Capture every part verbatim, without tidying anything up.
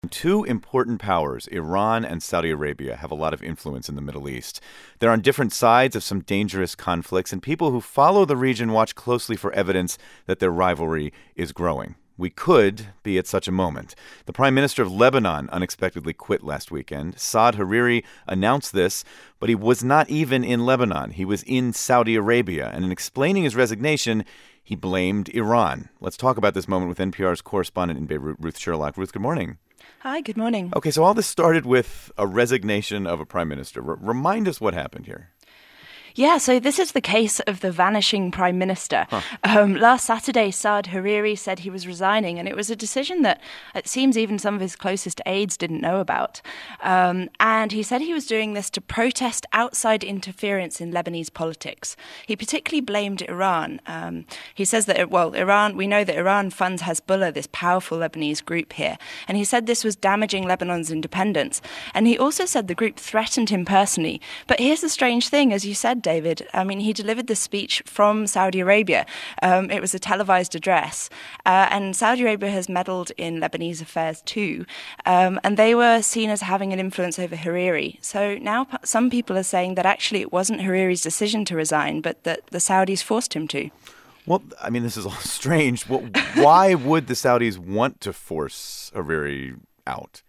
Two important powers, Iran and Saudi Arabia, have a lot of influence in the Middle East. They're on different sides of some dangerous conflicts, and people who follow the region watch closely for evidence that their rivalry is growing. We could be at such a moment. The Prime Minister of Lebanon unexpectedly quit last weekend. Saad Hariri announced this, but he was not even in Lebanon. He was in Saudi Arabia, and in explaining his resignation, he blamed Iran. Let's talk about this moment with N P R's correspondent in Beirut, Ruth Sherlock. Ruth, good morning. Hi, good morning. Okay, so all this started with a resignation of a prime minister. R- remind us what happened here. Yeah, so this is the case of the vanishing prime minister. Huh. Um, last Saturday, Saad Hariri said he was resigning, and it was a decision that it seems even some of his closest aides didn't know about. Um, and he said he was doing this to protest outside interference in Lebanese politics. He particularly blamed Iran. Um, he says that, well, Iran, we know that Iran funds Hezbollah, this powerful Lebanese group here. And he said this was damaging Lebanon's independence. And he also said the group threatened him personally. But here's the strange thing, as you said, David. I mean, he delivered this speech from Saudi Arabia. Um, it was a televised address. Uh, and Saudi Arabia has meddled in Lebanese affairs too. Um, and they were seen as having an influence over Hariri. So now p- some people are saying that actually it wasn't Hariri's decision to resign, but that the Saudis forced him to. Well, I mean, this is all strange. Well, why would the Saudis want to force Hariri out?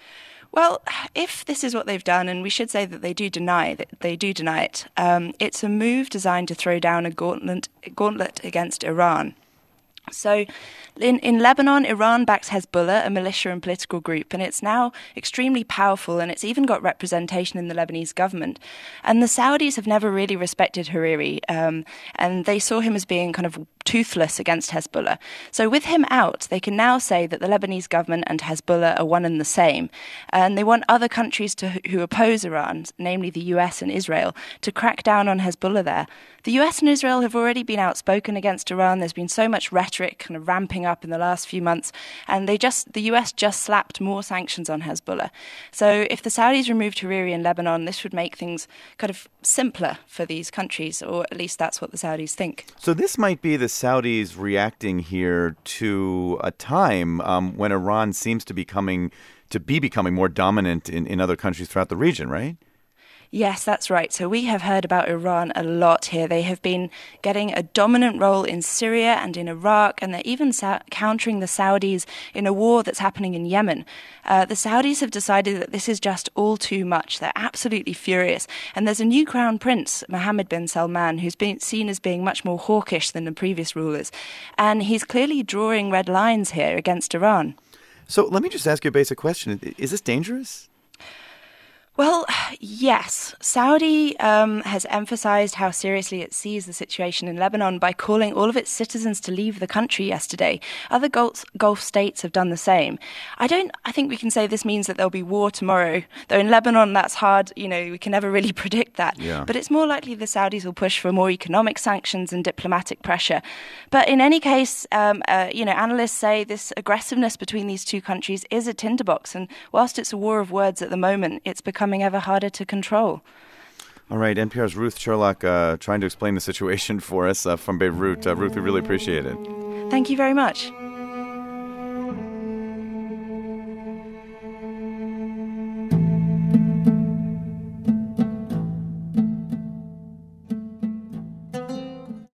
Well, if this is what they've done, and we should say that they do deny that they do deny it, um, it's a move designed to throw down a gauntlet, gauntlet against Iran. So in, in Lebanon, Iran backs Hezbollah, a militia and political group, and it's now extremely powerful, and it's even got representation in the Lebanese government. And the Saudis have never really respected Hariri, um, and they saw him as being kind of toothless against Hezbollah. So with him out, they can now say that the Lebanese government and Hezbollah are one and the same. And they want other countries to, who oppose Iran, namely the U S and Israel, to crack down on Hezbollah there. The U S and Israel have already been outspoken against Iran. There's been so much rhetoric kind of ramping up in the last few months. And they just the U S just slapped more sanctions on Hezbollah. So if the Saudis removed Hariri in Lebanon, this would make things kind of simpler for these countries, or at least that's what the Saudis think. So this might be the Saudis reacting here to a time um, when Iran seems to be coming to be becoming more dominant in, in other countries throughout the region, right? Yes, that's right. So we have heard about Iran a lot here. They have been getting a dominant role in Syria and in Iraq, and they're even sa- countering the Saudis in a war that's happening in Yemen. Uh, the Saudis have decided that this is just all too much. They're absolutely furious. And there's a new crown prince, Mohammed bin Salman, who's been seen as being much more hawkish than the previous rulers. And he's clearly drawing red lines here against Iran. So let me just ask you a basic question. Is this dangerous? Well, yes. Saudi um, has emphasized how seriously it sees the situation in Lebanon by calling all of its citizens to leave the country yesterday. Other Gulf, Gulf states have done the same. I don't. I think we can say this means that there'll be war tomorrow. Though in Lebanon, that's hard. You know, we can never really predict that. Yeah. But it's more likely the Saudis will push for more economic sanctions and diplomatic pressure. But in any case, um, uh, you know, analysts say this aggressiveness between these two countries is a tinderbox. And whilst it's a war of words at the moment, it's becoming ever harder to control. All right, N P R's Ruth Sherlock uh, trying to explain the situation for us uh, from Beirut. Uh, Ruth, we really appreciate it. Thank you very much.